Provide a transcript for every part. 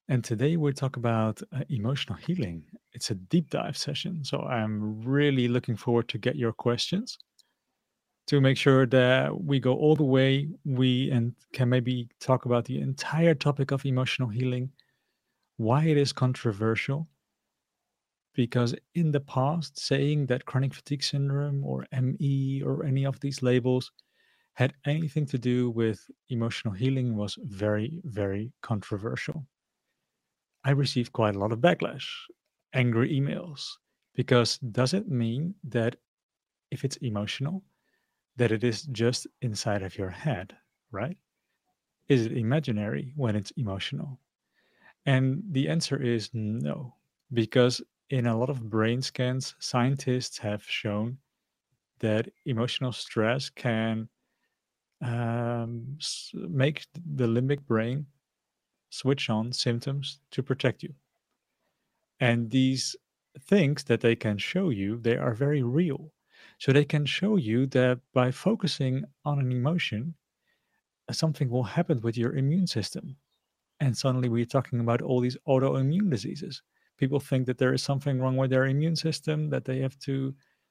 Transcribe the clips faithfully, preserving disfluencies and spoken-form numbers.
And today we talk about uh, emotional healing. It's a deep dive session, so I'm really looking forward to get your questions to make sure that we go all the way. We and can maybe talk about the entire topic of emotional healing, why it is controversial, because in the past, saying that chronic fatigue syndrome or M E or any of these labels had anything to do with emotional healing was very, very controversial. I received quite a lot of backlash, angry emails, because does it mean that if it's emotional, that it is just inside of your head, right? Is it imaginary when it's emotional? And the answer is no, because in a lot of brain scans, scientists have shown that emotional stress can um, s- make the limbic brain switch on symptoms to protect you. And these things that they can show you, they are very real. So they can show you that by focusing on an emotion, uh, something will happen with your immune system. And suddenly we're talking about all these autoimmune diseases. People think that there is something wrong with their immune system, that they have to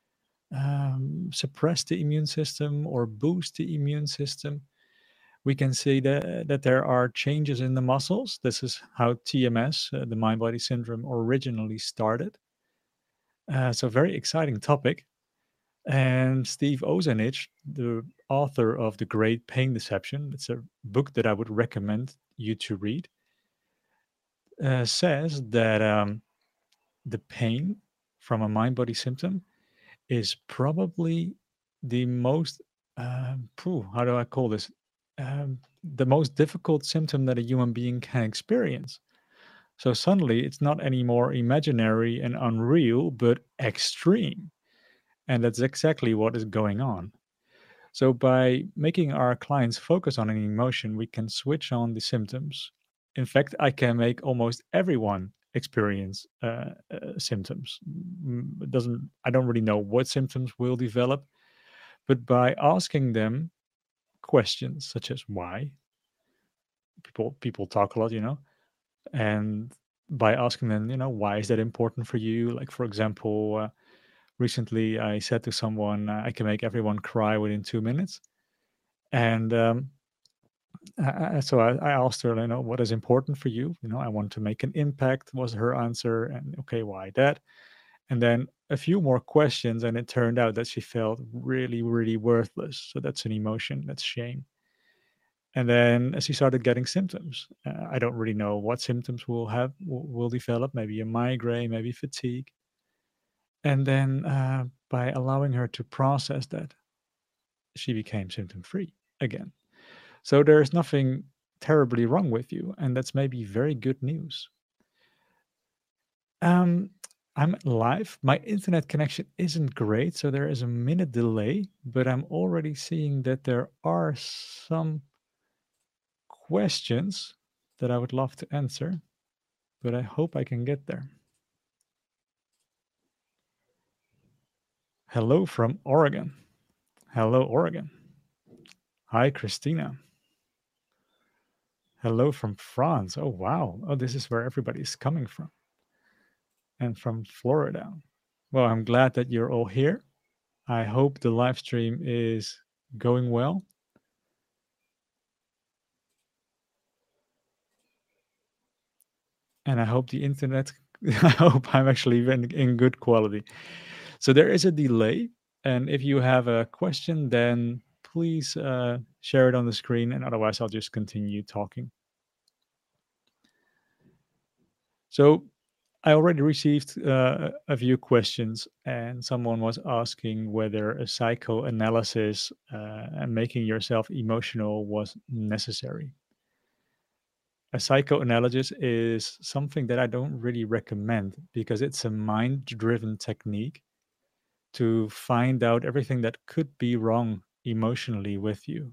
um, suppress the immune system or boost the immune system. We can see that, that there are changes in the muscles. This is how T M S, uh, the mind body syndrome, originally started. Uh, so, very exciting topic. And Steve Ozanich, the author of The Great Pain Deception, it's a book that I would recommend you to read, uh, says that um, the pain from a mind body symptom is probably the most, um, phew, how do I call this? Um, the most difficult symptom that a human being can experience. So suddenly it's not anymore imaginary and unreal, but extreme. And that's exactly what is going on. So, by making our clients focus on an emotion, we can switch on the symptoms. In fact, I can make almost everyone experience uh, uh, symptoms. Mm, It doesn't. I don't really know what symptoms will develop, but by asking them questions such as why, people people talk a lot, you know, and by asking them, you know, why is that important for you? Like, for example, uh, recently I said to someone, uh, I can make everyone cry within two minutes, and um, Uh, so I, I asked her, you know, what is important for you? You know, I want to make an impact, was her answer. And okay, why that? And then a few more questions, and it turned out that she felt really, really worthless. So that's an emotion, that's shame. And then she started getting symptoms. Uh, I don't really know what symptoms will have will, will develop. Maybe a migraine, maybe fatigue. And then uh, by allowing her to process that, she became symptom free again. So there's nothing terribly wrong with you, and that's maybe very good news. Um, I'm live. My internet connection isn't great, so there is a minute delay, but I'm already seeing that there are some questions that I would love to answer, but I hope I can get there. Hello from Oregon. Hello, Oregon. Hi, Christina. Hello from France. Oh, wow. Oh, this is where everybody's coming from. And from Florida. Well, I'm glad that you're all here. I hope the live stream is going well. And I hope the internet, I hope I'm actually in, in good quality. So there is a delay. And if you have a question, then please uh, share it on the screen. And otherwise, I'll just continue talking. So I already received uh, a few questions, and someone was asking whether a psychoanalysis uh, and making yourself emotional was necessary. A psychoanalysis is something that I don't really recommend because it's a mind driven technique to find out everything that could be wrong emotionally with you.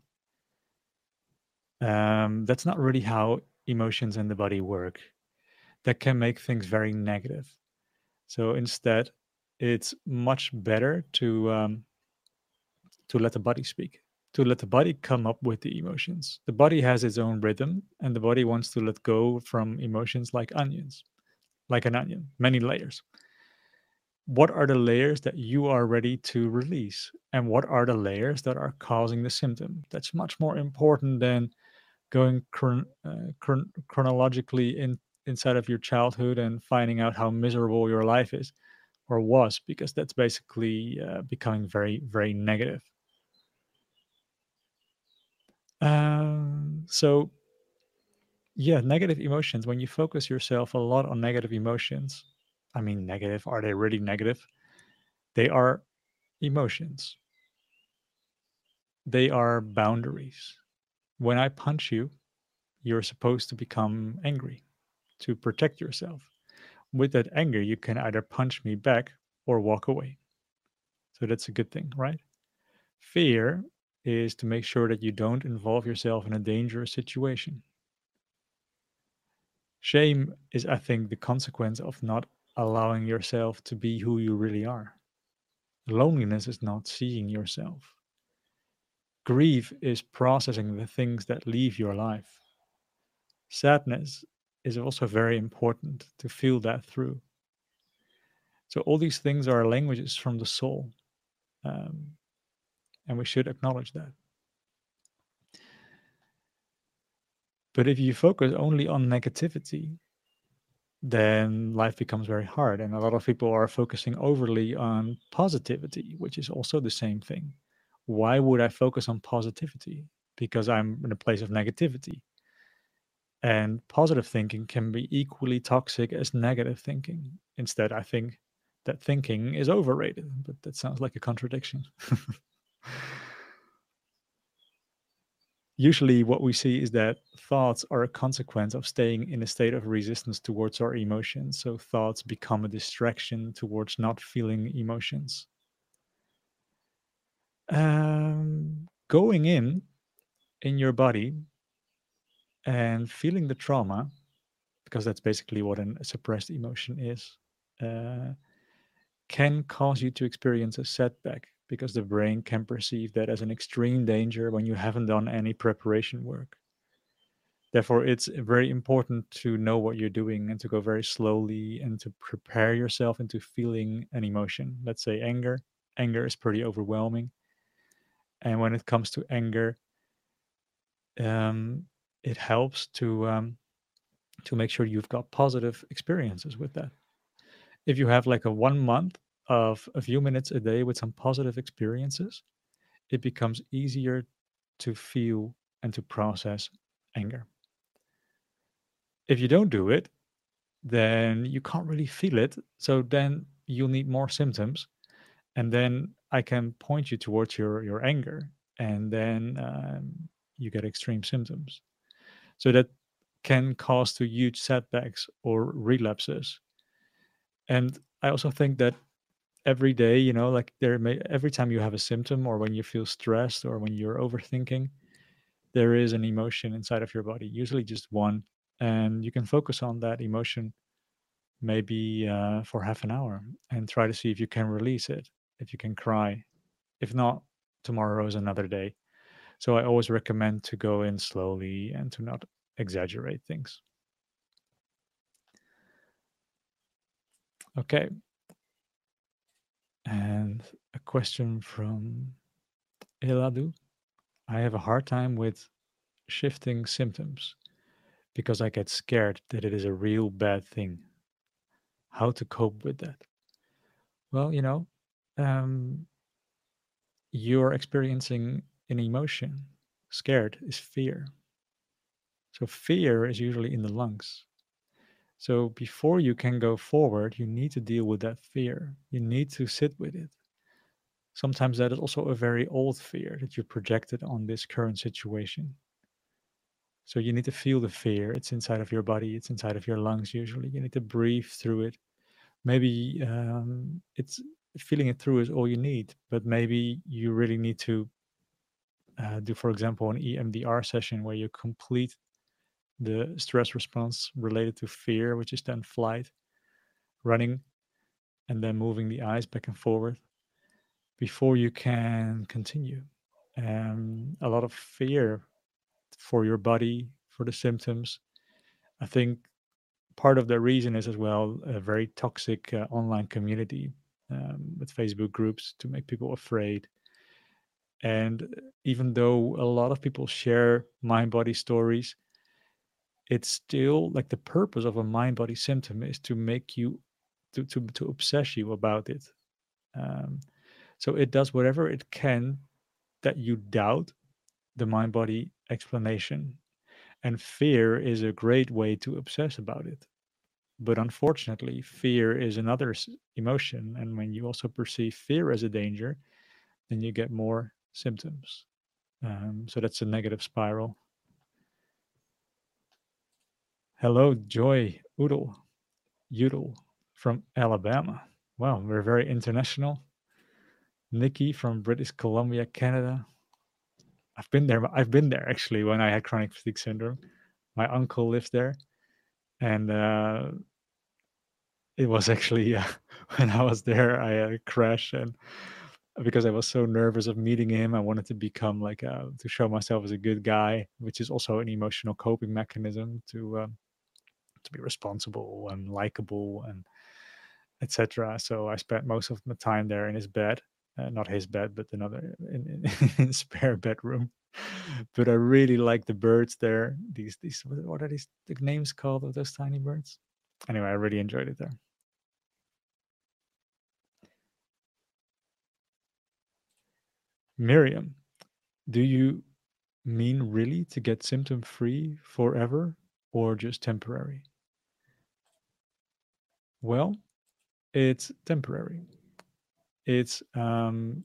Um, that's not really how emotions in the body work. That can make things very negative. So instead, it's much better to um, to let the body speak. to let the body come up with the emotions. The body has its own rhythm, and the body wants to let go from emotions like onions, like an onion, many layers. What are the layers that you are ready to release? And what are the layers that are causing the symptom? That's much more important than going chron- uh, chron- chronologically in, inside of your childhood and finding out how miserable your life is or was, because that's basically uh, becoming very, very negative. Um, so, yeah, negative emotions, when you focus yourself a lot on negative emotions, I mean, negative, are they really negative? They are emotions, they are boundaries. When I punch you, you're supposed to become angry to protect yourself. With that anger, you can either punch me back or walk away. So that's a good thing, right? Fear is to make sure that you don't involve yourself in a dangerous situation. Shame is, I think, the consequence of not allowing yourself to be who you really are. Loneliness is not seeing yourself. Grief is processing the things that leave your life. Sadness is also very important to feel that through. So, all these things are languages from the soul, um, and we should acknowledge that. But if you focus only on negativity, then life becomes very hard. And a lot of people are focusing overly on positivity, which is also the same thing. Why would I focus on positivity? Because I'm in a place of negativity. And positive thinking can be equally toxic as negative thinking. Instead, I think that thinking is overrated, but that sounds like a contradiction. Usually, what we see is that thoughts are a consequence of staying in a state of resistance towards our emotions. So, thoughts become a distraction towards not feeling emotions. Um, going in in your body and feeling the trauma, because that's basically what an, a suppressed emotion is, uh, can cause you to experience a setback because the brain can perceive that as an extreme danger when you haven't done any preparation work. Therefore, it's very important to know what you're doing and to go very slowly and to prepare yourself into feeling an emotion. Let's say anger. Anger is pretty overwhelming. And when it comes to anger, um, it helps to um, to make sure you've got positive experiences with that. If you have like a one month of a few minutes a day with some positive experiences, it becomes easier to feel and to process anger. If you don't do it, then you can't really feel it. So then you'll need more symptoms. And then I can point you towards your, your anger. And then um, you get extreme symptoms. So that can cause to huge setbacks or relapses. And I also think that every day, you know, like there may every time you have a symptom or when you feel stressed or when you're overthinking, there is an emotion inside of your body, usually just one. And you can focus on that emotion maybe uh, for half an hour and try to see if you can release it, if you can cry. If not, tomorrow is another day. So I always recommend to go in slowly and to not exaggerate things. Okay. And a question from Eladu. I have a hard time with shifting symptoms because I get scared that it is a real bad thing. How to cope with that? Well, you know, um, you're experiencing an emotion. Scared is fear. So fear is usually in the lungs. So before you can go forward, you need to deal with that fear. You need to sit with it. Sometimes that is also a very old fear that you projected on this current situation. So you need to feel the fear. It's inside of your body, it's inside of your lungs usually. You need to breathe through it. Maybe um, it's feeling it through is all you need, but maybe you really need to uh, do, for example, an E M D R session where you complete the stress response related to fear, which is then flight, running, and then moving the eyes back and forward before you can continue. um, a lot of fear for your body, for the symptoms. I think part of the reason is as well a very toxic uh, online community um, with Facebook groups to make people afraid. And even though a lot of people share mind body stories, it's still like the purpose of a mind body symptom is to make you to to, to obsess you about it. Um, so it does whatever it can that you doubt the mind body explanation. And fear is a great way to obsess about it. But unfortunately, fear is another emotion. And when you also perceive fear as a danger, then you get more symptoms. Um, so that's a negative spiral. Hello, Joy Oodle, Udall from Alabama. Wow, we're very international. Nikki from British Columbia, Canada. I've been there. I've been there actually when I had chronic fatigue syndrome. My uncle lives there, and uh, it was actually uh, when I was there, I had a crash, and because I was so nervous of meeting him, I wanted to become like uh, to show myself as a good guy, which is also an emotional coping mechanism to um, to be responsible and likable and et cetera. So I spent most of my time there in his bed, uh, not his bed, but another in, in, in spare bedroom. But I really like the birds there. These these what are these the names called of those tiny birds? Anyway, I really enjoyed it there. Miriam, do you mean really to get symptom free forever or just temporary? Well, it's temporary. It's um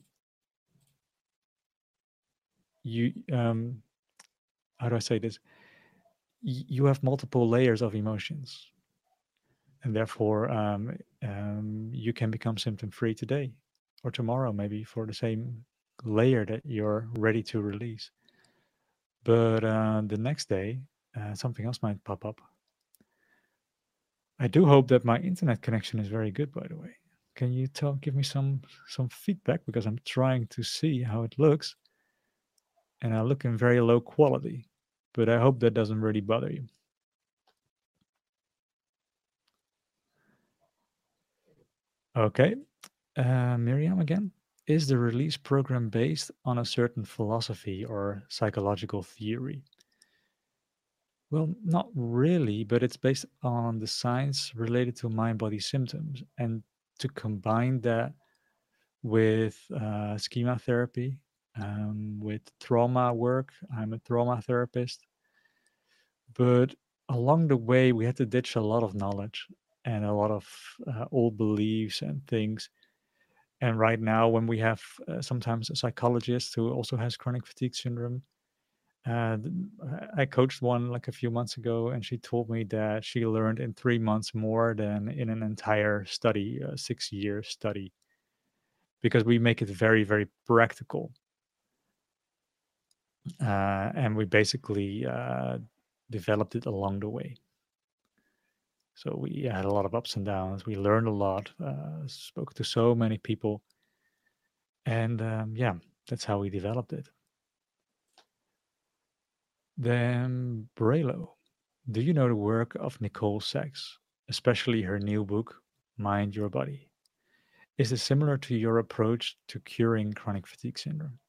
you um how do I say this? Y- you have multiple layers of emotions, and therefore um, um, you can become symptom free today or tomorrow, maybe for the same layer that you're ready to release. But uh, the next day, uh, something else might pop up. I do hope that my internet connection is very good, by the way. Can you tell, give me some some feedback because I'm trying to see how it looks, and I look in very low quality. But I hope that doesn't really bother you. Okay, uh, Miriam again. Is the release program based on a certain philosophy or psychological theory? Well, not really, but it's based on the science related to mind body symptoms. And to combine that with uh, schema therapy, um, with trauma work, I'm a trauma therapist. But along the way, we had to ditch a lot of knowledge and a lot of uh, old beliefs and things. And right now, when we have uh, sometimes a psychologist who also has chronic fatigue syndrome, uh, I coached one like a few months ago, and she told me that she learned in three months more than in an entire study, a six year study, because we make it very, very practical. Uh, and we basically uh, developed it along the way. So we had a lot of ups and downs. We learned a lot, uh, spoke to so many people. And um, yeah, that's how we developed it. Then Braylo. Do you know the work of Nicole Sachs, especially her new book, Mind Your Body? Is it similar to your approach to curing chronic fatigue syndrome?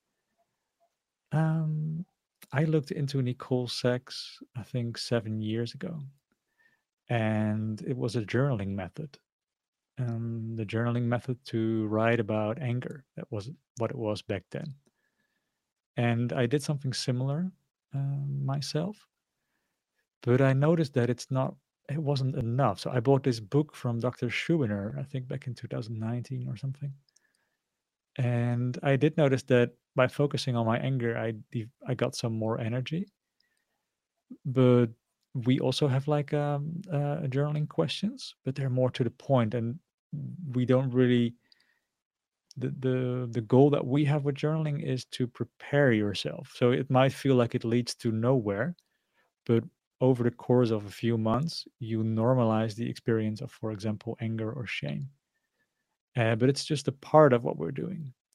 Um, I looked into Nicole Sachs, I think seven years ago, and it was a journaling method. Um, the journaling method to write about anger. That was what it was back then. And I did something similar um, myself, but I noticed that it's not it wasn't enough. So I bought this book from Doctor Schubiner, I think back in two thousand nineteen or something. And I did notice that by focusing on my anger, I I got some more energy. But we also have like um, uh, journaling questions, but they're more to the point, and we don't really. The, the the goal that we have with journaling is to prepare yourself. So it might feel like it leads to nowhere, but over the course of a few months, you normalize the experience of, for example, anger or shame. Uh, but it's just a part of what we're doing.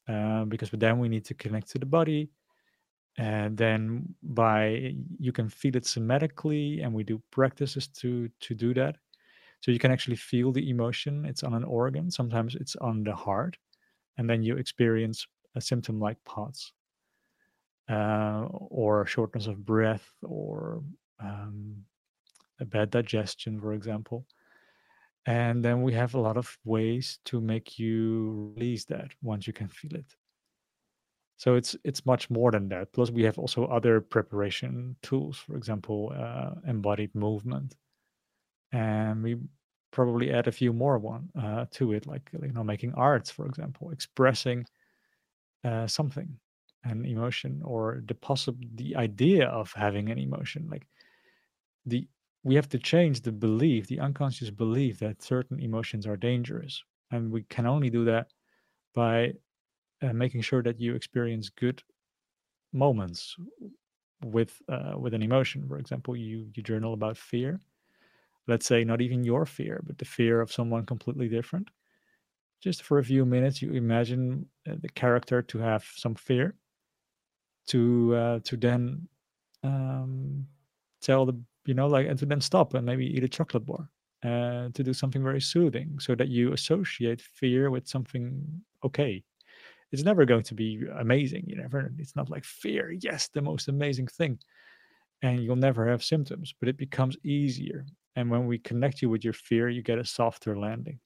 uh, because then we need to connect to the body, and then by you can feel it somatically, and we do practices to to do that. So you can actually feel the emotion. It's on an organ. Sometimes it's on the heart, and then you experience a symptom like POTS, uh, or shortness of breath, or um, a bad digestion, for example. And then we have a lot of ways to make you release that once you can feel it. So it's it's much more than that. Plus, we have also other preparation tools, for example, uh, embodied movement, and we probably add a few more one uh, to it, like you know, making arts, for example, expressing uh, something, an emotion, or the possible the idea of having an emotion. Like the we have to change the belief, the unconscious belief that certain emotions are dangerous, and we can only do that by uh, making sure that you experience good moments with uh, with an emotion. For example, you you journal about fear. Let's say not even your fear, but the fear of someone completely different. Just for a few minutes, you imagine uh, the character to have some fear, to uh, to then um, tell the you know like and to then stop and maybe eat a chocolate bar, uh, to do something very soothing, so that you associate fear with something okay. It's never going to be amazing. You never. It's not like fear. Yes, the most amazing thing, and you'll never have symptoms, but it becomes easier. And when we connect you with your fear, you get a softer landing.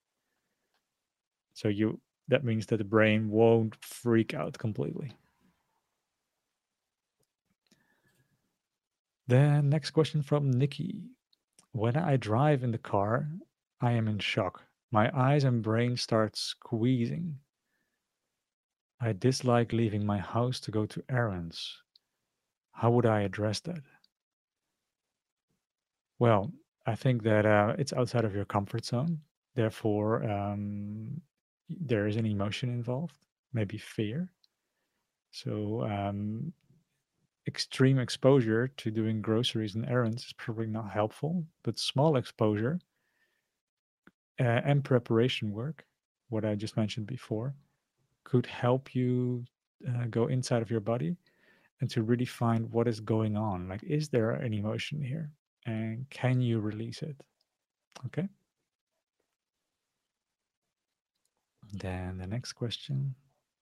So you that means that the brain won't freak out completely. Then next question from Nikki. When I drive in the car, I am in shock. My eyes and brain start squeezing. I dislike leaving my house to go to errands. How would I address that? Well, I think that uh, it's outside of your comfort zone. Therefore, um, there is an emotion involved, maybe fear. So, um, extreme exposure to doing groceries and errands is probably not helpful, but small exposure uh, and preparation work, what I just mentioned before, could help you uh, go inside of your body and to really find what is going on. Like, is there an emotion here? And can you release it? Okay. Then the next question.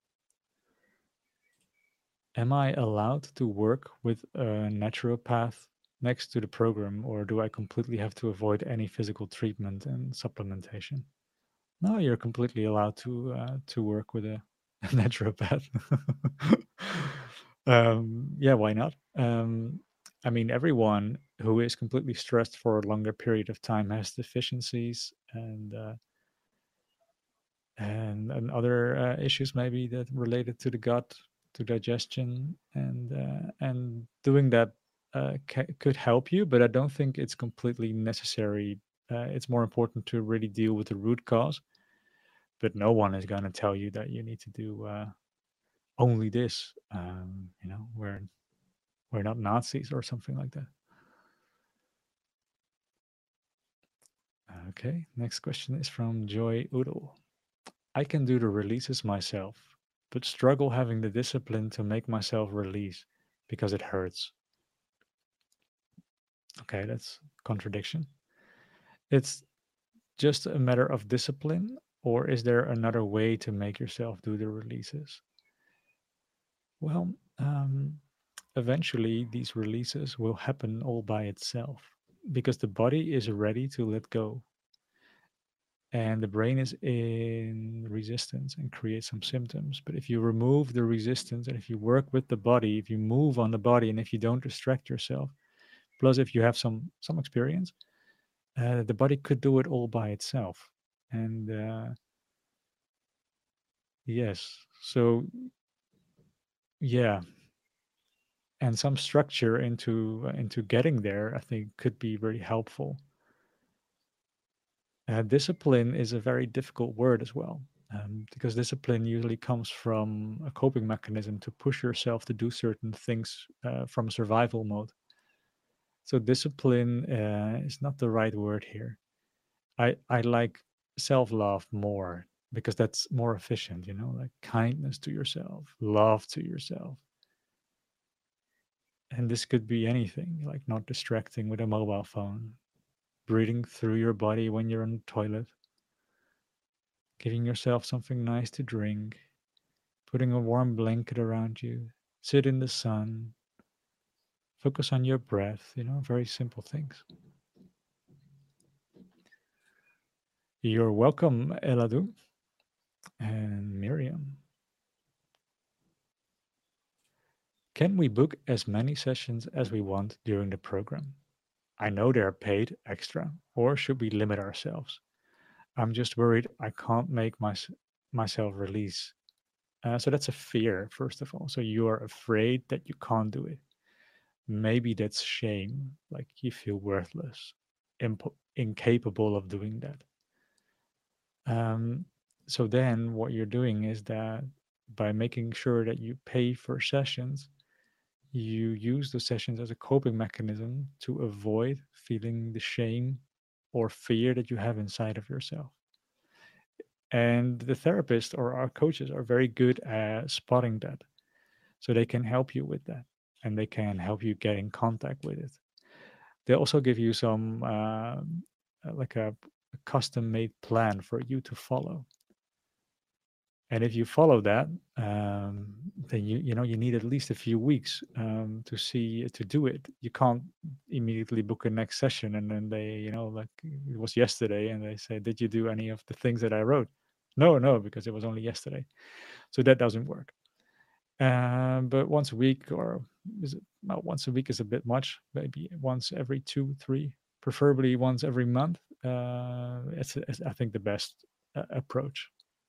Am I allowed to work with a naturopath next to the program, or do I completely have to avoid any physical treatment and supplementation? No, you're completely allowed to uh, to work with a, a naturopath. um, yeah, why not? Um, I mean, everyone who is completely stressed for a longer period of time has deficiencies and uh, and and other uh, issues maybe that related to the gut, to digestion, and uh, and doing that uh, ca- could help you, but I don't think it's completely necessary. Uh, it's more important to really deal with the root cause, but no one is going to tell you that you need to do uh, only this. Um, you know, we're we're not Nazis or something like that. Okay, next question is from Joy Udall. I can do the releases myself, but struggle having the discipline to make myself release because it hurts. Okay, that's contradiction. It's just a matter of discipline, or is there another way to make yourself do the releases? Well, um, eventually these releases will happen all by itself because the body is ready to let go, and the brain is in resistance and creates some symptoms. But if you remove the resistance and if you work with the body, if you move on the body, and if you don't distract yourself, plus if you have some some experience, uh, the body could do it all by itself. And uh, yes, so yeah, and some structure into uh, into getting there, I think, could be very helpful. Uh, discipline is a very difficult word as well, um, because discipline usually comes from a coping mechanism to push yourself to do certain things uh, from survival mode. So discipline uh, is not the right word here. I I like self love more. because that's more efficient, you know, like kindness to yourself, love to yourself. And this could be anything, like not distracting with a mobile phone, breathing through your body when you're in the toilet, giving yourself something nice to drink, putting a warm blanket around you, sit in the sun, focus on your breath, you know, very simple things. You're welcome, Eladu and Miriam. Can we book as many sessions as we want during the program? I know they're paid extra, or should we limit ourselves? I'm just worried I can't make my, myself release. Uh, so that's a fear, first of all. So you are afraid that you can't do it. Maybe that's shame, like you feel worthless, imp- incapable of doing that. Um, so then what you're doing is that by making sure that you pay for sessions, you use the sessions as a coping mechanism to avoid feeling the shame or fear that you have inside of yourself. And the therapist or our coaches are very good at spotting that. So they can help you with that and they can help you get in contact with it. They also give you some, uh, like a, a custom made plan for you to follow. And if you follow that, um, then you you know you need at least a few weeks um, to see to do it. You can't immediately book a next session and then they you know like it was yesterday and they say, did you do any of the things that I wrote? No, no, because it was only yesterday. So that doesn't work. Um, but once a week, or is it well, once a week is a bit much. Maybe once every two, three, preferably once every month. Uh, it's, it's I think the best uh, approach.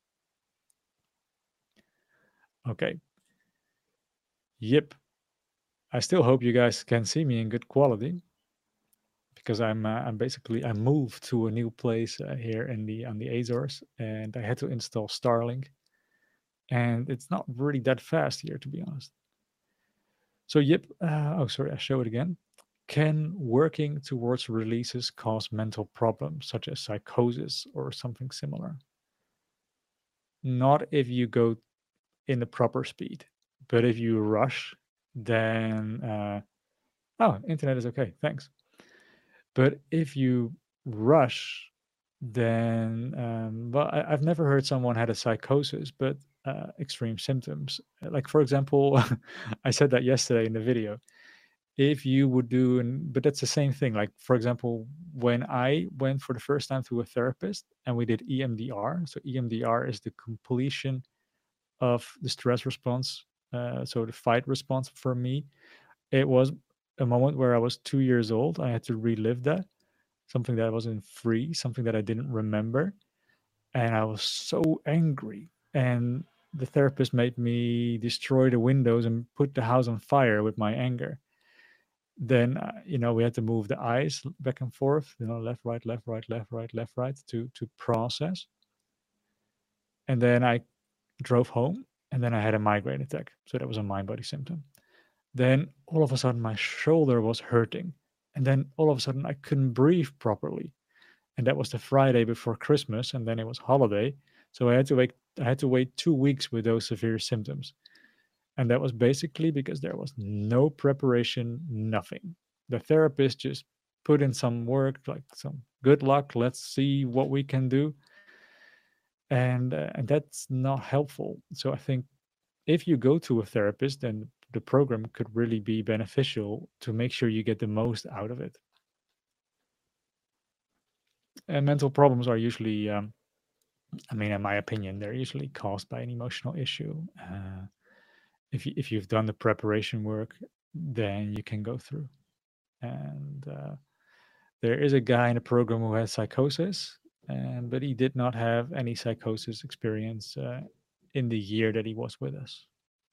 Okay. Yep. I still hope you guys can see me in good quality because I'm uh, I'm basically I moved to a new place uh, here in the on the Azores and I had to install Starlink and it's not really that fast here to be honest. So yep. Uh, oh, sorry. I show it again. Can working towards releases cause mental problems such as psychosis or something similar? Not if you go in the proper speed, but if you rush, then uh, oh, internet is okay. Thanks. But if you rush, then um, well, I, I've never heard someone had a psychosis, but uh, extreme symptoms. Like for example, I said that yesterday in the video. If you would do, and but that's the same thing. Like for example, when I went for the first time to a therapist and we did E M D R. So E M D R is the completion of the stress response. Uh, so the fight response for me, it was a moment where I was two years old. I had to relive that something that wasn't free, something that I didn't remember. And I was so angry. And the therapist made me destroy the windows and put the house on fire with my anger. Then, uh, you know, we had to move the eyes back and forth, you know, left, right, left, right, left, right, left, right to, to process. And then I drove home and then I had a migraine attack. So that was a mind body symptom. Then all of a sudden my shoulder was hurting. And then all of a sudden I couldn't breathe properly. And that was the Friday before Christmas, and then it was holiday, so I had to wait. I had to wait two weeks with those severe symptoms, and that was basically because there was no preparation, nothing. The therapist just put in some work, like some good luck. Let's see what we can do, and uh, and that's not helpful. So I think if you go to a therapist, then the program could really be beneficial to make sure you get the most out of it. And mental problems are usually um, I mean, in my opinion, they're usually caused by an emotional issue. Uh, if you, if you've done the preparation work, then you can go through. And uh, there is a guy in the program who has psychosis, and but he did not have any psychosis experience uh, in the year that he was with us.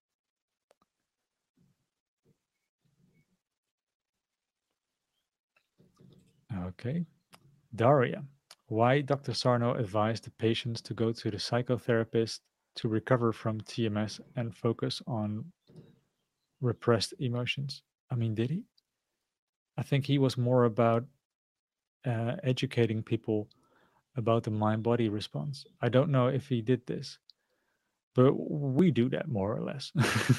Okay, Daria, why doctor Sarno advised the patients to go to the psychotherapist to recover from T M S and focus on repressed emotions? I mean, did he? I think he was more about uh, educating people about the mind body response. I don't know if he did this, but we do that more or less.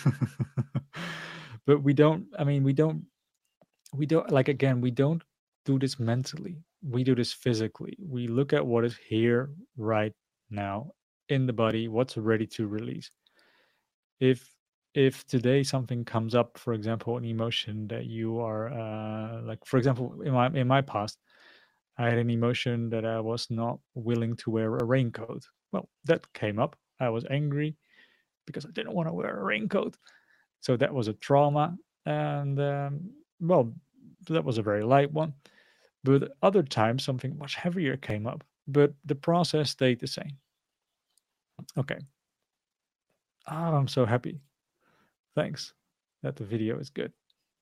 But we don't, I mean, we don't, we don't, like, again, we don't do this mentally. We do this physically. We look at what is here right now in the body, what's ready to release. If if today something comes up, for example, an emotion that you are uh, like, for example, in my in my past, I had an emotion that I was not willing to wear a raincoat. Well, that came up. I was angry because I didn't want to wear a raincoat. So that was a trauma, and um, well, that was a very light one. But other times, something much heavier came up, but the process stayed the same. Okay. Oh, I'm so happy. Thanks that the video is good.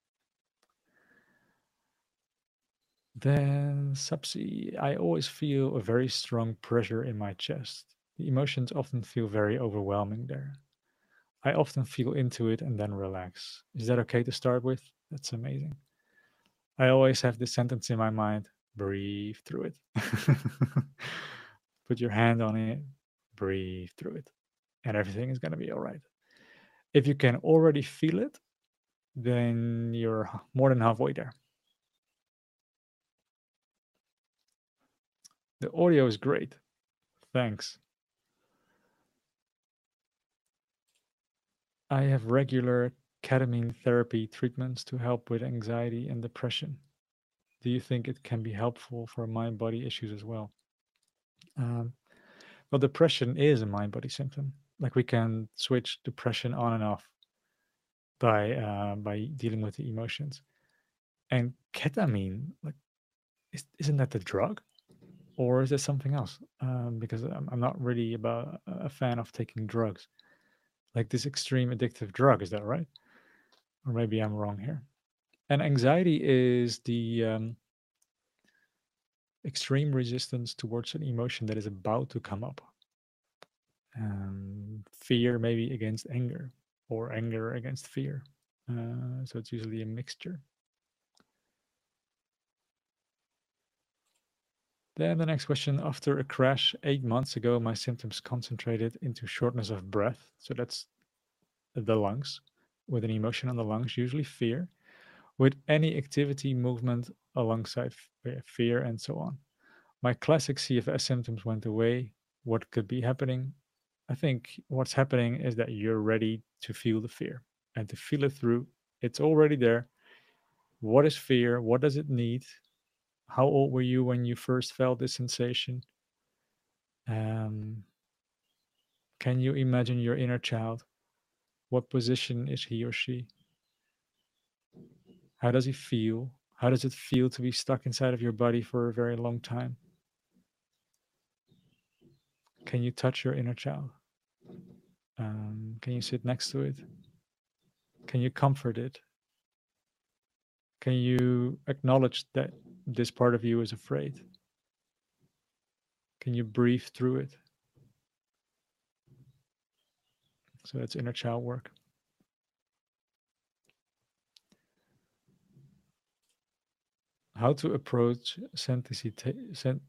Then Subsea, I always feel a very strong pressure in my chest. The emotions often feel very overwhelming there. I often feel into it and then relax. Is that okay to start with? That's amazing. I always have this sentence in my mind: breathe through it. Put your hand on it, breathe through it, and everything is going to be all right. If you can already feel it, then you're more than halfway there. The audio is great. Thanks. I have regular ketamine therapy treatments to help with anxiety and depression. Do you think it can be helpful for mind body issues as well? Um, well, depression is a mind body symptom. Like, we can switch depression on and off by uh, by dealing with the emotions. And ketamine, like, is, isn't that the drug, or is it something else? Um, because I'm, I'm not really about a fan of taking drugs, like this extreme addictive drug. Is that right? Or maybe I'm wrong here. And anxiety is the um, extreme resistance towards an emotion that is about to come up. Um, fear maybe against anger, or anger against fear. Uh, so it's usually a mixture. Then the next question: after a crash eight months ago, my symptoms concentrated into shortness of breath. So that's the lungs, with an emotion on the lungs, usually fear, with any activity, movement alongside fear, and so on. My classic C F S symptoms went away. What could be happening? I think what's happening is that you're ready to feel the fear and to feel it through. It's already there. What is fear? What does it need? How old were you when you first felt this sensation? Um, can you imagine your inner child? What position is he or she? How does he feel? How does it feel to be stuck inside of your body for a very long time? Can you touch your inner child? Um, can you sit next to it? Can you comfort it? Can you acknowledge that this part of you is afraid? Can you breathe through it? So that's inner child work. How to approach sensitization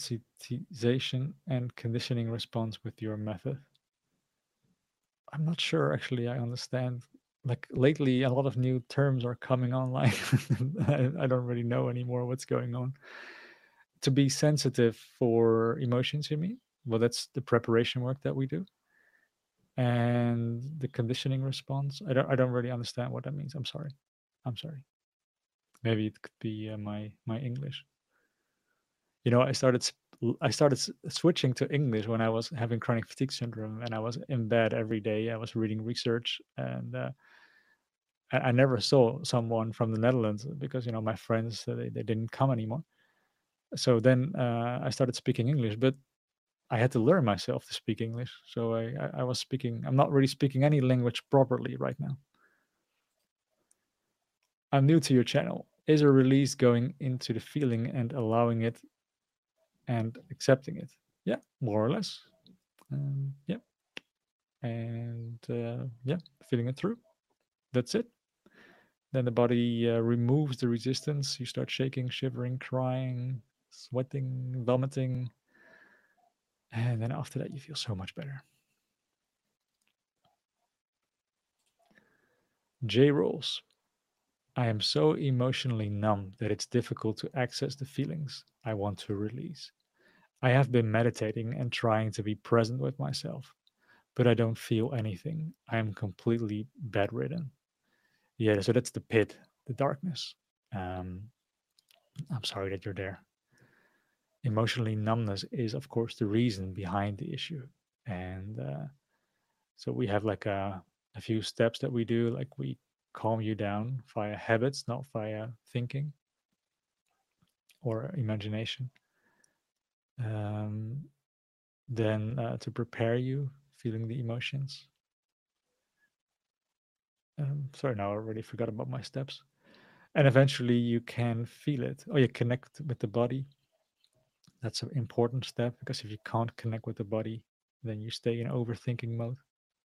and conditioning response with your method? I'm not sure, actually. I understand. Like, lately, a lot of new terms are coming online. I, I don't really know anymore what's going on. To be sensitive for emotions, you mean? Well, that's the preparation work that we do. And the conditioning response, I don't, I don't really understand what that means. I'm sorry. I'm sorry. Maybe it could be uh, my my English. You know, I started I started switching to English when I was having chronic fatigue syndrome, and I was in bed every day. I was reading research, and uh, I, I never saw someone from the Netherlands because, you know, my friends, uh, they, they didn't come anymore. So then uh, I started speaking English, but I had to learn myself to speak English. So I, I, I was speaking. I'm not really speaking any language properly right now. I'm new to your channel. Is a release going into the feeling and allowing it and accepting it? Yeah, more or less. Um, yeah, and uh, yeah, feeling it through. That's it. Then the body uh, removes the resistance. You start shaking, shivering, crying, sweating, vomiting. And then after that, you feel so much better. J Rolls. I am so emotionally numb that it's difficult to access the feelings I want to release. I have been meditating and trying to be present with myself, but I don't feel anything. I am completely bedridden. Yeah, so that's the pit, the darkness. Um, I'm sorry that you're there. Emotionally numbness is, of course, the reason behind the issue. And uh, so we have like a, a few steps that we do, like we calm you down via habits, not via thinking or imagination. Um, then uh, to prepare you, feeling the emotions. Um, sorry, now I already forgot about my steps. And eventually you can feel it. Oh, you connect with the body. That's an important step because if you can't connect with the body, then you stay in overthinking mode.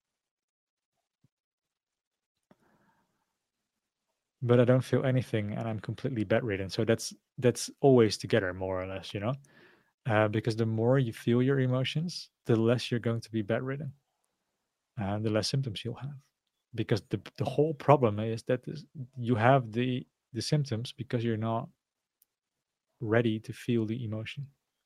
But I don't feel anything and I'm completely bedridden. So that's that's always together, more or less, you know? Uh, because the more you feel your emotions, the less you're going to be bedridden and the less symptoms you'll have. Because the, the whole problem is that this, you have the the symptoms because you're not ready to feel the emotion.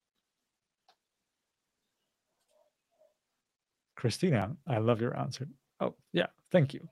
Christina, I love your answer. Oh, yeah, thank you.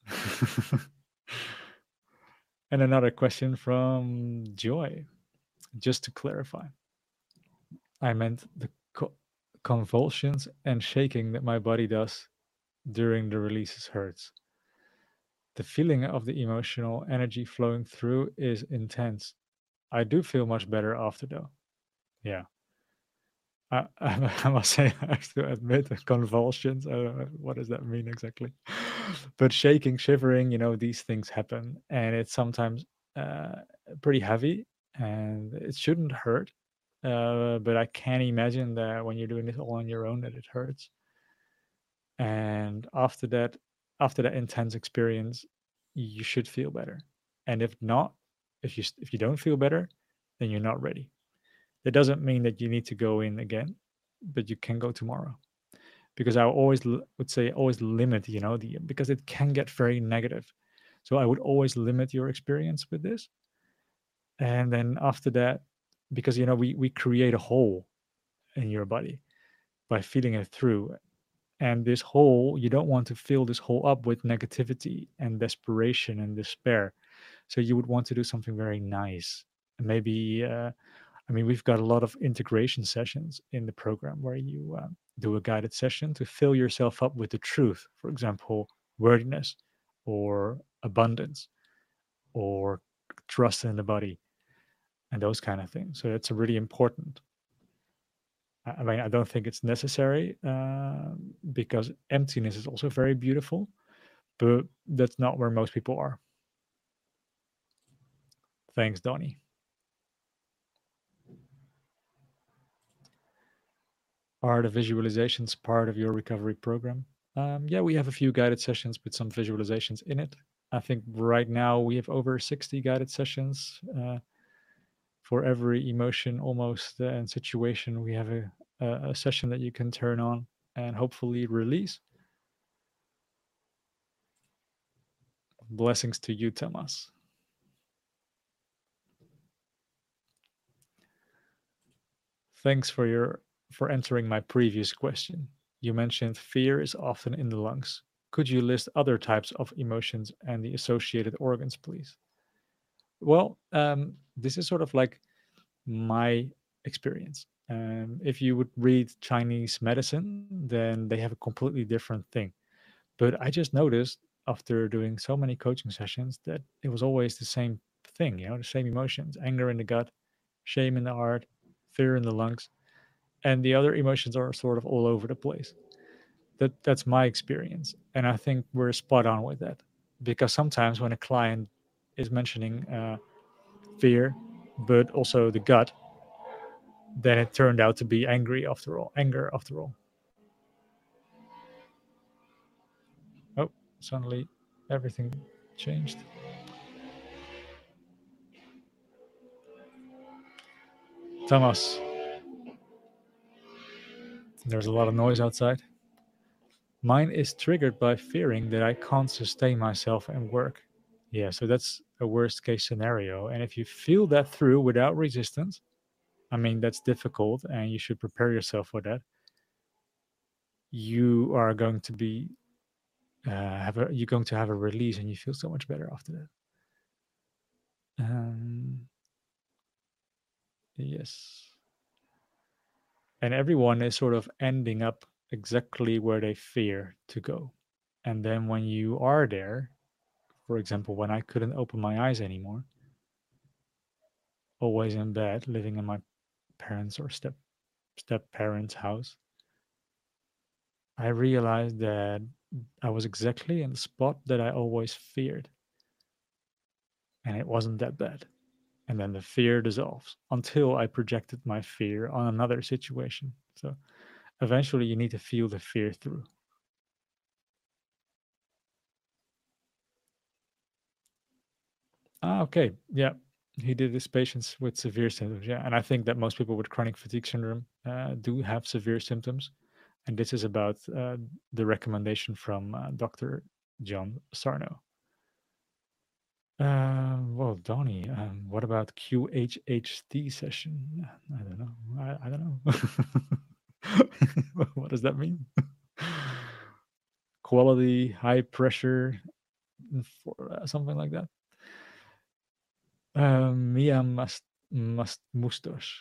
And another question from Joy. Just to clarify, I meant the co- convulsions and shaking that my body does during the releases hurts. The feeling of the emotional energy flowing through is intense. I do feel much better after though. Yeah. I, I must say, I have to admit, the convulsions. I don't know, what does that mean exactly? But shaking, shivering, you know, these things happen, and it's sometimes uh, pretty heavy, and it shouldn't hurt. Uh, but I can imagine that when you're doing this all on your own, that it hurts. And after that, after that intense experience, you should feel better. And if not, if you if you don't feel better, then you're not ready. That doesn't mean that you need to go in again, but you can go tomorrow. Because I always would say always limit, you know, the because it can get very negative. So I would always limit your experience with this. And then after that, because you know, we we create a hole in your body by feeding it through. And this hole, you don't want to fill this hole up with negativity and desperation and despair. So you would want to do something very nice. And maybe uh, I mean, we've got a lot of integration sessions in the program where you uh, do a guided session to fill yourself up with the truth. For example, worthiness or abundance or trust in the body and those kind of things. So it's really important. I I mean, I don't think it's necessary uh, because emptiness is also very beautiful, but that's not where most people are. Thanks, Donnie. Are the visualizations part of your recovery program? Um, yeah, we have a few guided sessions with some visualizations in it. I think right now we have over sixty guided sessions. Uh, for every emotion almost uh, and situation, we have a, a, a session that you can turn on and hopefully release. Blessings to you, Thomas. Thanks for your for answering my previous question. You mentioned fear is often in the lungs. Could you list other types of emotions and the associated organs, please? Well, um, this is sort of like my experience. Um, if you would read Chinese medicine, then they have a completely different thing. But I just noticed after doing so many coaching sessions that it was always the same thing, you know, the same emotions: anger in the gut, shame in the heart, fear in the lungs, and the other emotions are sort of all over the place. That that's my experience, and I think we're spot on with that because sometimes when a client is mentioning uh, fear, but also the gut, then it turned out to be angry after all, anger after all. Oh, suddenly everything changed. Thomas, There's a lot of noise outside. Mine is triggered by fearing that I can't sustain myself and work. Yeah, so that's a worst case scenario. And if you feel that through without resistance, I mean, that's difficult and you should prepare yourself for that. You are going to be, uh, have a, you're going to have a release and you feel so much better after that. Um, yes. And everyone is sort of ending up exactly where they fear to go. And then when you are there, for example, when I couldn't open my eyes anymore, always in bed, living in my parents' or step step parents' house, I realized that I was exactly in the spot that I always feared. And it wasn't that bad. And then the fear dissolves until I projected my fear on another situation. So eventually you need to feel the fear through. Ah, okay. Yeah. He did his patients with severe symptoms. Yeah. And I think that most people with chronic fatigue syndrome uh, do have severe symptoms. And this is about uh, the recommendation from uh, doctor John Sarno. Uh, well, Donnie, um, what about Q H H T session? I don't know. I, I don't know. What does that mean? Quality, high pressure, for uh, something like that. Um, Mia must must mustos.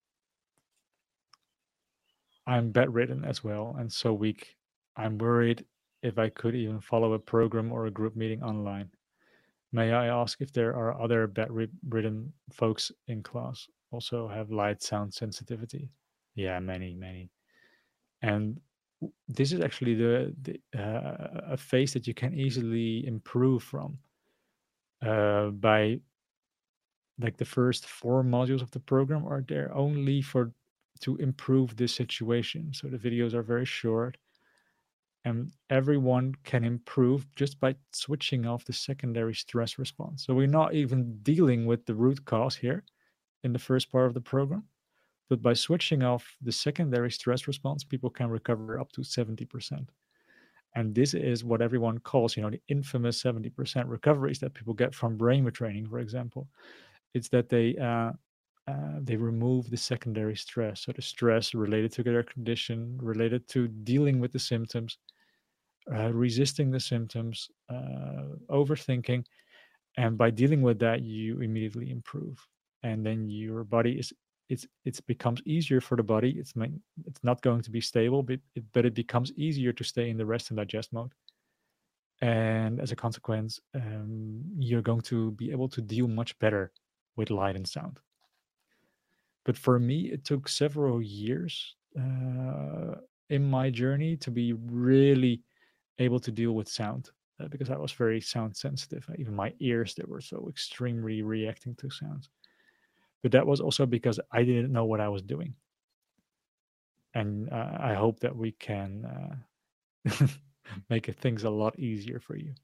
I'm bedridden as well and so weak. I'm worried if I could even follow a program or a group meeting online. May I ask if there are other bedridden folks in class also have light sound sensitivity? Yeah, many, many. And this is actually the, the uh, a phase that you can easily improve from uh, by like the first four modules of the program are there only for to improve this situation. So the videos are very short and everyone can improve just by switching off the secondary stress response. So we're not even dealing with the root cause here in the first part of the program, but by switching off the secondary stress response, people can recover up to seventy percent. And this is what everyone calls, you know, the infamous seventy percent recoveries that people get from brain retraining, for example. It's that they uh, uh, they remove the secondary stress, so the stress related to their condition, related to dealing with the symptoms, uh, resisting the symptoms, uh, overthinking, and by dealing with that, you immediately improve, and then your body is it's it becomes easier for the body. It's main, it's not going to be stable, but it, but it becomes easier to stay in the rest and digest mode. And as a consequence, um, you're going to be able to deal much better with light and sound. But for me, it took several years uh, in my journey to be really able to deal with sound uh, because I was very sound sensitive. Even my ears, they were so extremely reacting to sounds. But that was also because I didn't know what I was doing. And uh, I hope that we can uh, make it, things a lot easier for you.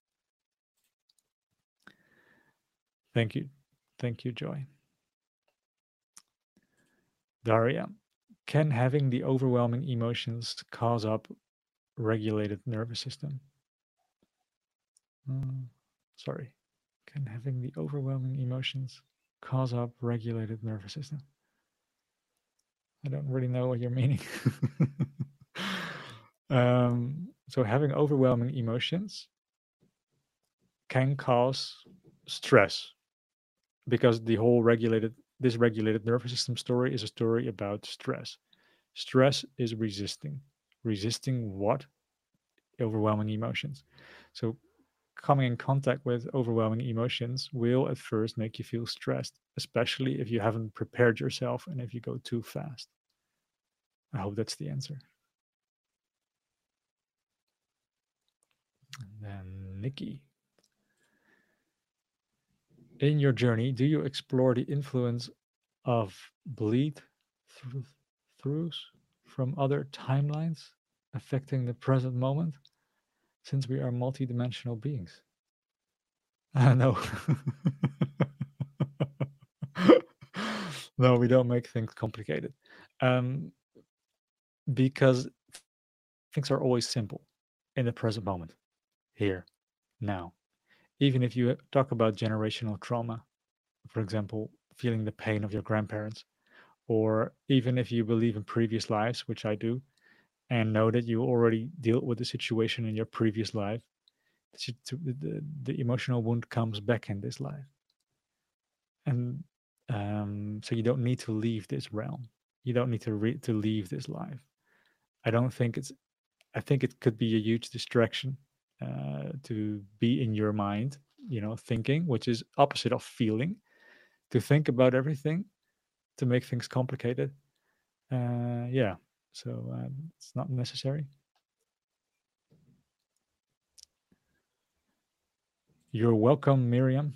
Thank you. Thank you, Joy. Daria, can having the overwhelming emotions cause up regulated nervous system? Mm, sorry. Can having the overwhelming emotions cause up regulated nervous system? I don't really know what you're meaning. um, so having overwhelming emotions can cause stress because the whole regulated this regulated nervous system story is a story about stress. Stress is resisting. Resisting what? Overwhelming emotions. So coming in contact with overwhelming emotions will at first make you feel stressed, especially if you haven't prepared yourself and if you go too fast. I hope that's the answer. And then Nikki. In your journey, do you explore the influence of bleed throughs from other timelines affecting the present moment since we are multidimensional beings? Uh, no. No, we don't make things complicated. Um, because things are always simple in the present moment, here, now. Even if you talk about generational trauma, for example, feeling the pain of your grandparents, or even if you believe in previous lives, which I do, and know that you already dealt with the situation in your previous life, the, the, the emotional wound comes back in this life. And um, so you don't need to leave this realm. You don't need to re- to leave this life. I don't think it's. I think it could be a huge distraction uh, to be in your mind, you know, thinking, which is opposite of feeling. To think about everything, to make things complicated. Uh, yeah, so um, it's not necessary. You're welcome, Miriam.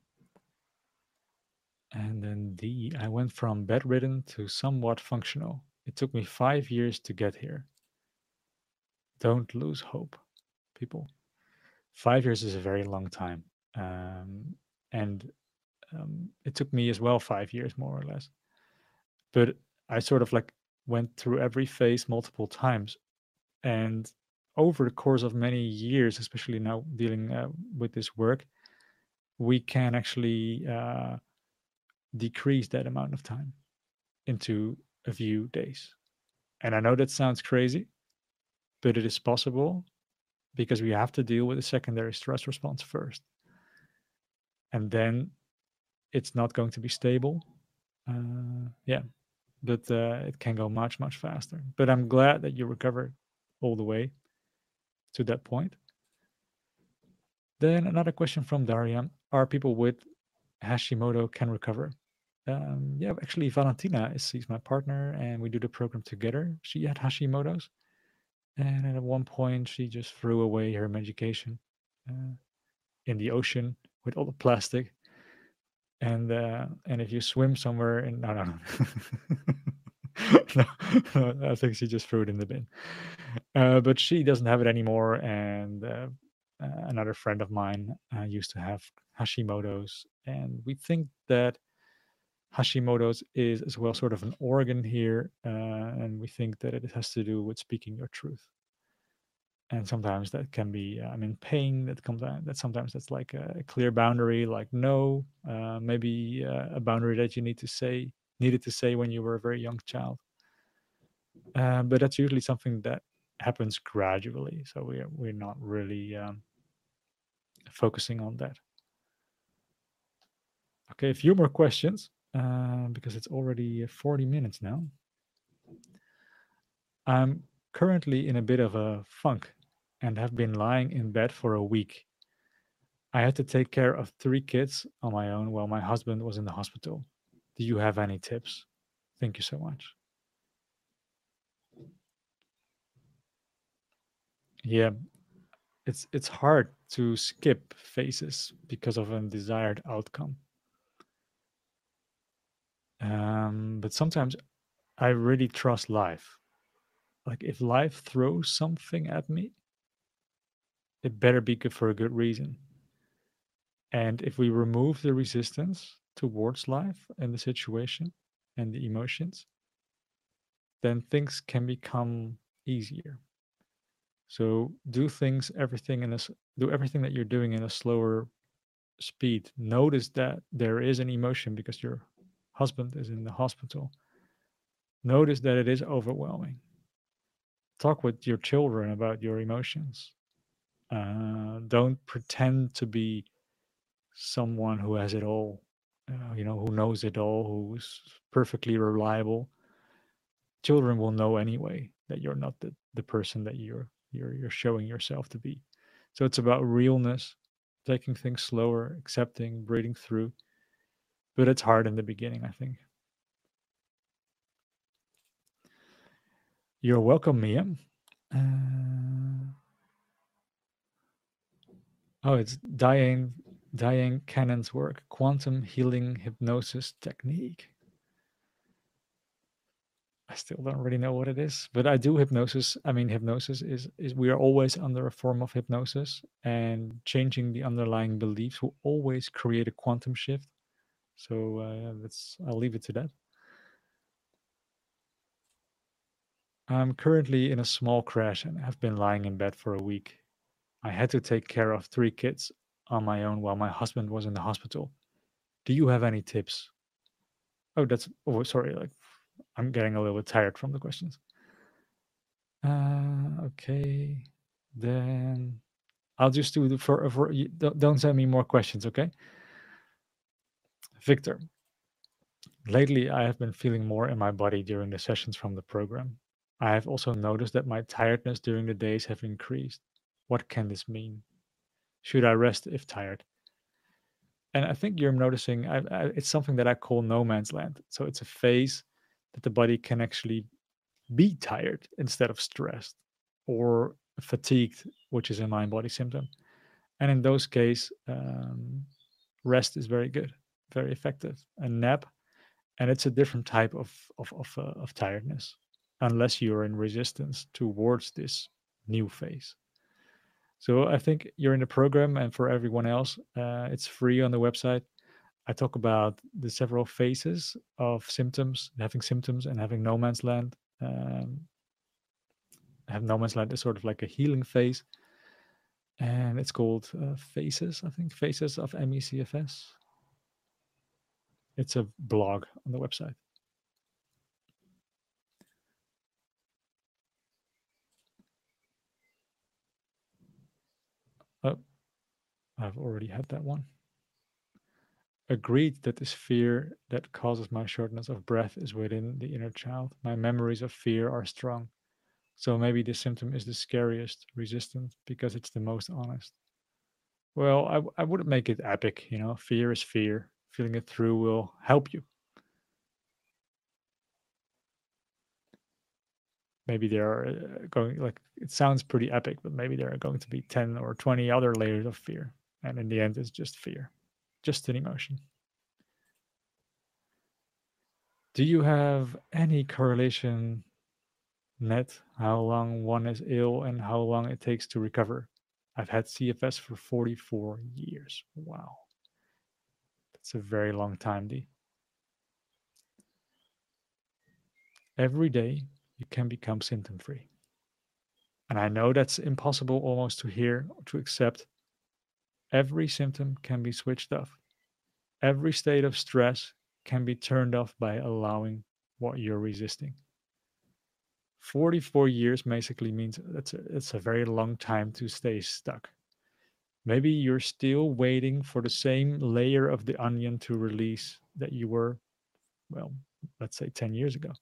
And then D, I went from bedridden to somewhat functional. It took me five years to get here. Don't lose hope, people. Five years is a very long time. Um, and um, it took me as well five years, more or less. But I sort of like went through every phase multiple times. And over the course of many years, especially now dealing uh, with this work, we can actually uh, decrease that amount of time into a few days. And I know that sounds crazy, but it is possible because we have to deal with a secondary stress response first. And then it's not going to be stable. Uh, yeah, but uh, it can go much, much faster. But I'm glad that you recovered all the way to that point. Then another question from Daria: are people with Hashimoto can recover? Um, yeah, actually, Valentina is she's my partner, and we do the program together. She had Hashimoto's, and at one point she just threw away her medication uh, in the ocean with all the plastic. And uh, and if you swim somewhere, in no, no, no, no, no, I think she just threw it in the bin. Uh, but she doesn't have it anymore, and uh, uh, another friend of mine uh, used to have Hashimoto's, and we think that Hashimoto's is as well sort of an organ here, uh, and we think that it has to do with speaking your truth. And sometimes that can be, uh, I'm in pain. That comes out. That sometimes that's like a, a clear boundary, like no, uh, maybe uh, a boundary that you need to say, needed to say when you were a very young child. Uh, but that's usually something that happens gradually. So we're we're not really um, focusing on that. Okay, a few more questions uh, because it's already forty minutes now. I'm currently in a bit of a funk and have been lying in bed for a week. I had to take care of three kids on my own while my husband was in the hospital. Do you have any tips? Thank you so much. Yeah, it's it's hard to skip phases because of a desired outcome. Um, but sometimes I really trust life. Like if life throws something at me, it better be good for a good reason. And if we remove the resistance towards life and the situation and the emotions, then things can become easier. So do things, everything in this, do everything that you're doing in a slower speed. Notice that there is an emotion because your husband is in the hospital. Notice that it is overwhelming. Talk with your children about your emotions. Uh, don't pretend to be someone who has it all, uh, you know, who knows it all, who's perfectly reliable. Children will know anyway that you're not the, the person that you're you're you're showing yourself to be. So it's about realness, taking things slower, accepting, breathing through. But it's hard in the beginning, I think. You're welcome, Mia. Uh, oh, it's Diane Diane Cannon's work, quantum healing hypnosis technique. I still don't really know what it is, but I do hypnosis. I mean, hypnosis is is we are always under a form of hypnosis, and changing the underlying beliefs will always create a quantum shift. So uh, that's I'll leave it to that. I'm currently in a small crash and have been lying in bed for a week. I had to take care of three kids on my own while my husband was in the hospital. Do you have any tips? Oh, that's oh sorry, like I'm getting a little bit tired from the questions. Uh, okay, then I'll just do the for for you, don't don't send me more questions, okay? Victor, lately I have been feeling more in my body during the sessions from the program. I have also noticed that my tiredness during the days have increased. What can this mean? Should I rest if tired? And I think you're noticing I, I, it's something that I call no man's land. So it's a phase that the body can actually be tired instead of stressed or fatigued, which is a mind body symptom. And in those cases, um, rest is very good, very effective. A nap, and it's a different type of of of, uh, of tiredness, unless you're in resistance towards this new phase. So I think you're in the program, and for everyone else, uh, it's free on the website. I talk about the several phases of symptoms, having symptoms and having no man's land. Um, have no man's land is sort of like a healing phase, and it's called uh, Phases, I think, Phases of M E C F S. It's a blog on the website. Oh, I've already had that one. Agreed that this fear that causes my shortness of breath is within the inner child. My memories of fear are strong. So maybe this symptom is the scariest, resistant, because it's the most honest. Well, I, w- I wouldn't make it epic, you know. Fear is fear. Feeling it through will help you. Maybe there are uh, going, like, it sounds pretty epic, but maybe there are going to be ten or twenty other layers of fear. And in the end, it's just fear, just an emotion. Do you have any correlation net how long one is ill and how long it takes to recover? I've had C F S for forty-four years. Wow. That's a very long time, D. Every day you can become symptom free. And I know that's impossible almost to hear, to accept. Every symptom can be switched off. Every state of stress can be turned off by allowing what you're resisting. forty-four years basically means that's a, it's a very long time to stay stuck. Maybe you're still waiting for the same layer of the onion to release that you were, well, let's say ten years ago.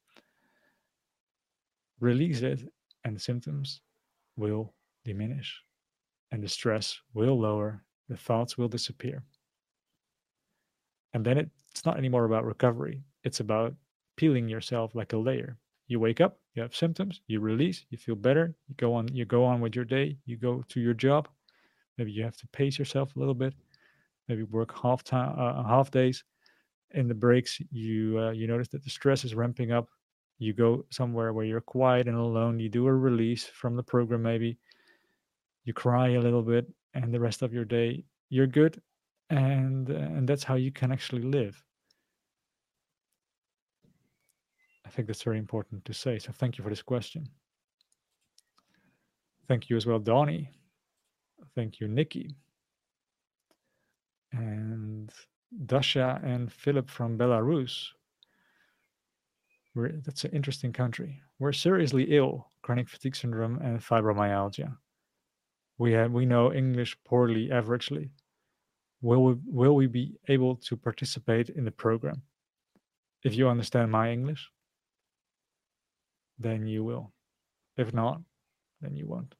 Release it, and the symptoms will diminish, and the stress will lower, the thoughts will disappear. And then it's not anymore about recovery, it's about peeling yourself like a layer. You wake up, you have symptoms, you release, you feel better, you go on, you go on with your day, you go to your job. Maybe you have to pace yourself a little bit, maybe work half time, uh, half days. In the breaks, you uh, you notice that the stress is ramping up. You go somewhere where you're quiet and alone. You do a release from the program, maybe you cry a little bit, and the rest of your day you're good, and uh, and that's how you can actually live. I think that's very important to say. So thank you for this question. Thank you as well, Donnie. Thank you, Nikki, and Dasha and Philip from Belarus. We're, that's an interesting country. We're seriously ill, chronic fatigue syndrome and fibromyalgia. We have we know English poorly averagely. Will we will we be able to participate in the program? If you understand my English, then you will. If not, then you won't.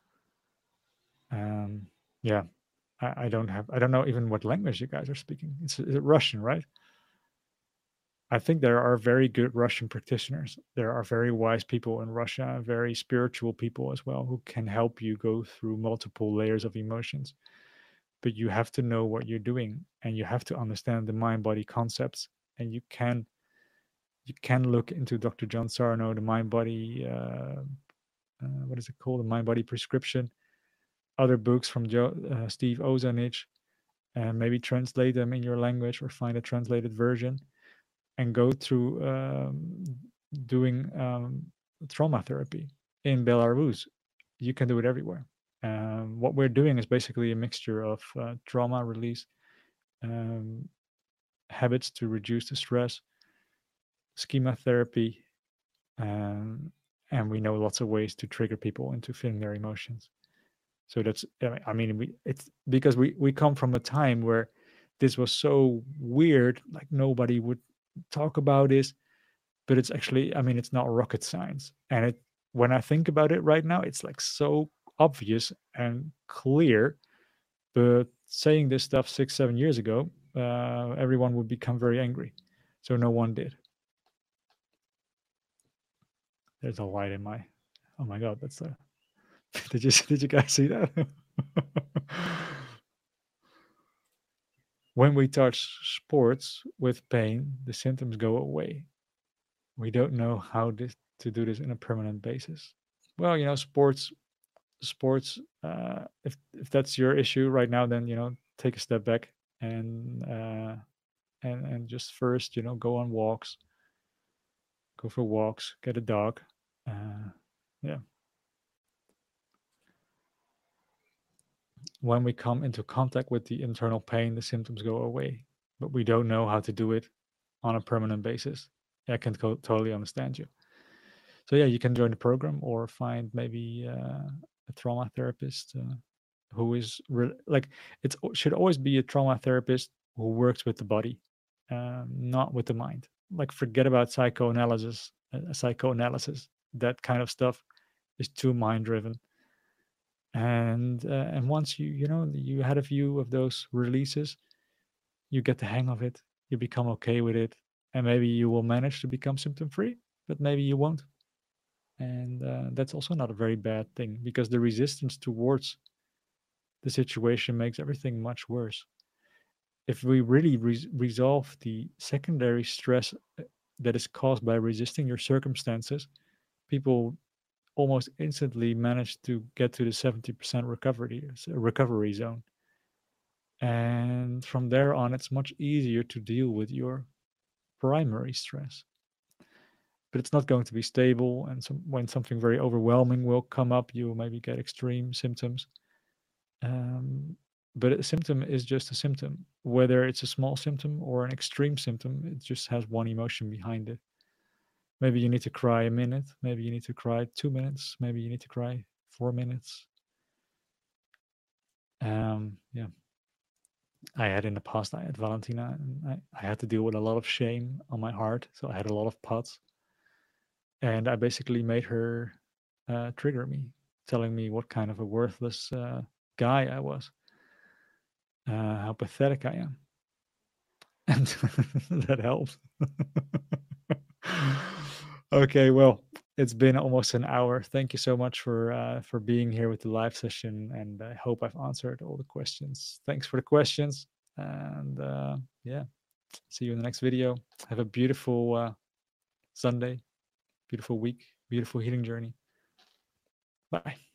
Um, yeah, I, I don't have I don't know even what language you guys are speaking. It's, is it Russian, right? I think there are very good Russian practitioners. There are very wise people in Russia, very spiritual people as well, who can help you go through multiple layers of emotions. But you have to know what you're doing, and you have to understand the mind body concepts. And you can you can look into Doctor John Sarno, the mind body uh, uh, what is it called, the mind body prescription, other books from Joe, uh, Steve Ozanich, and maybe translate them in your language or find a translated version and go through um, doing um, trauma therapy in Belarus. You can do it everywhere. Um, what we're doing is basically a mixture of uh, trauma release, um, habits to reduce the stress, schema therapy, um, and we know lots of ways to trigger people into feeling their emotions. So that's, I mean, we it's because we we come from a time where this was so weird, like nobody would talk about this, but it's actually, I mean, it's not rocket science. And it, when I think about it right now, it's like so obvious and clear. But saying this stuff six, seven years ago, uh, everyone would become very angry. So no one did. There's a light in my, oh my God, that's a, did you, did you guys see that? When we touch sports with pain, the symptoms go away. We don't know how this, to do this in a permanent basis. Well, you know, sports, sports. Uh, if if that's your issue right now, then you know, take a step back and uh, and and just first, you know, go on walks, go for walks, get a dog. Uh, yeah. When we come into contact with the internal pain, the symptoms go away, but we don't know how to do it on a permanent basis. I can co- totally understand you. So yeah, you can join the program or find maybe uh, a trauma therapist uh, who is re- like it should always be a trauma therapist who works with the body, um, not with the mind. Like forget about psychoanalysis, uh, psychoanalysis. That kind of stuff is too mind driven. And uh, and once you you know you had a few of those releases, you get the hang of it. You become okay with it, and maybe you will manage to become symptom free, but maybe you won't. And uh, that's also not a very bad thing because the resistance towards the situation makes everything much worse. If we really re- resolve the secondary stress uh, that is caused by resisting your circumstances, people almost instantly manage to get to the seventy percent recovery recovery zone. And from there on, it's much easier to deal with your primary stress. But it's not going to be stable. And some, when something very overwhelming will come up, you will maybe get extreme symptoms. Um, but a symptom is just a symptom, whether it's a small symptom or an extreme symptom. It just has one emotion behind it. Maybe you need to cry a minute. Maybe you need to cry two minutes. Maybe you need to cry four minutes. Um, yeah, I had in the past. I had Valentina, and I, I had to deal with a lot of shame on my heart. So I had a lot of pots, and I basically made her uh, trigger me, telling me what kind of a worthless uh, guy I was, uh, how pathetic I am. And that helps. Okay, well, it's been almost an hour. Thank you so much for uh, for being here with the live session, and I hope I've answered all the questions. Thanks for the questions, and uh, yeah, see you in the next video. Have a beautiful uh, Sunday, beautiful week, beautiful healing journey. Bye.